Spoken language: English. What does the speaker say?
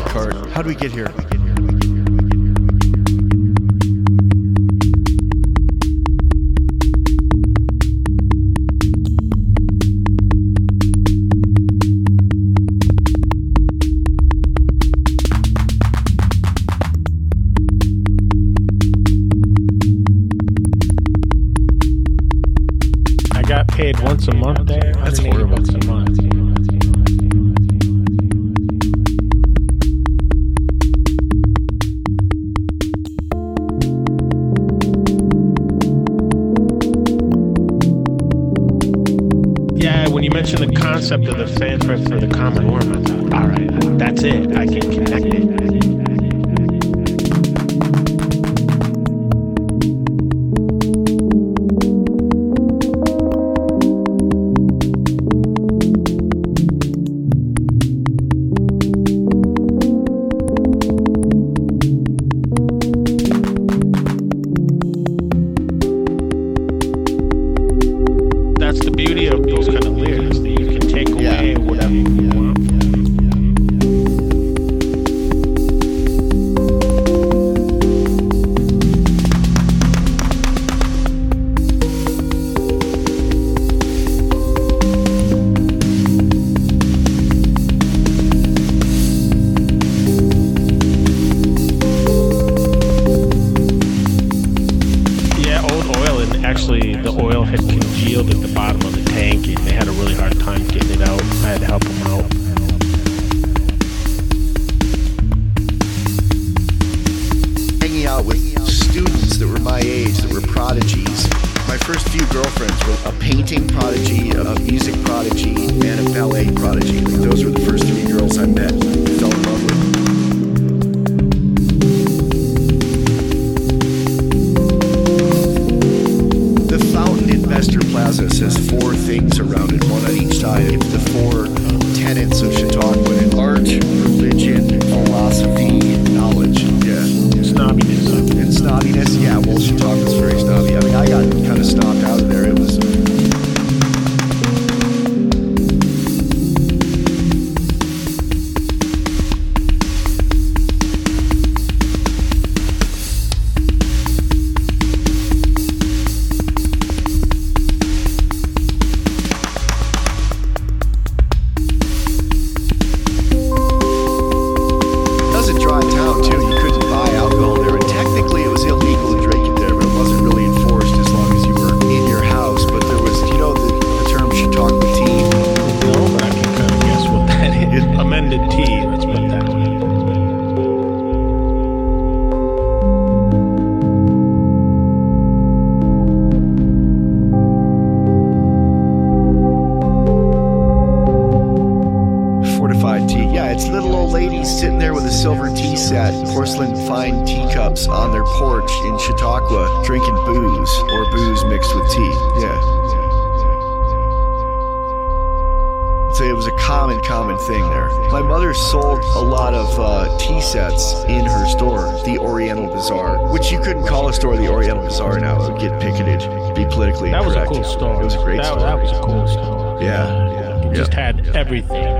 cart. How do we get here? I got paid once a month there. That's horrible. $180 a month. Yeah, when you mentioned the concept of the transfer for the common worm, I thought, all right, that's it. I can connect it. That's the beauty of those kind of lyrics, that you can take away whatever you want. Yeah, old oil, and actually the oil had congealed at the bottom of the tank, and they had a really hard time getting it out. I had to help them out. Hanging out with students that were my age, that were prodigies. My first few girlfriends were a painting prodigy, a music prodigy, and a ballet prodigy. Like, those were the first three girls I met and fell in love with. The fountain in Bestor Plaza says four things around it, one on each side. It's the four tenets of Chautauqua: art, religion, philosophy, knowledge. Yeah. Snobbiness. And snobbiness, yeah, well, Chautauqua's very snobby. I mean, I got kind of snobbed out of there. It was... That was a dry town, too. You couldn't buy alcohol there. And technically, it was illegal to drink it there, but it wasn't really enforced as long as you were in your house. But there was, you know, the term Chautauqua tea. No, but I can kind of guess what that is. Amended tea, let's put it that way. Fortified tea. Yeah, it's little old ladies sitting there with a silver tea set, porcelain fine teacups on their porch in Chautauqua, drinking booze, or booze mixed with tea. Yeah. So it was a common thing there. My mother sold a lot of tea sets in her store, the Oriental Bazaar, which you couldn't call a store the Oriental Bazaar now. It would get picketed, be politically That was incorrect. a cool store. It was a great store. That was a cool store. Yeah. It just had everything.